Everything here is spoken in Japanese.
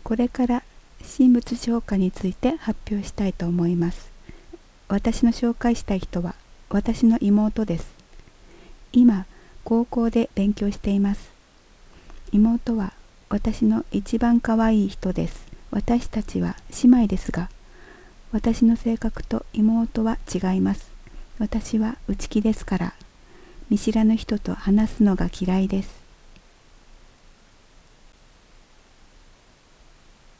これから神仏紹介について発表したいと思います。私の紹介したい人は私の妹です。今、高校で勉強しています。妹は私の一番可愛い人です。私たちは姉妹ですが、私の性格と妹は違います。私は内気ですから、見知らぬ人と話すのが嫌いです。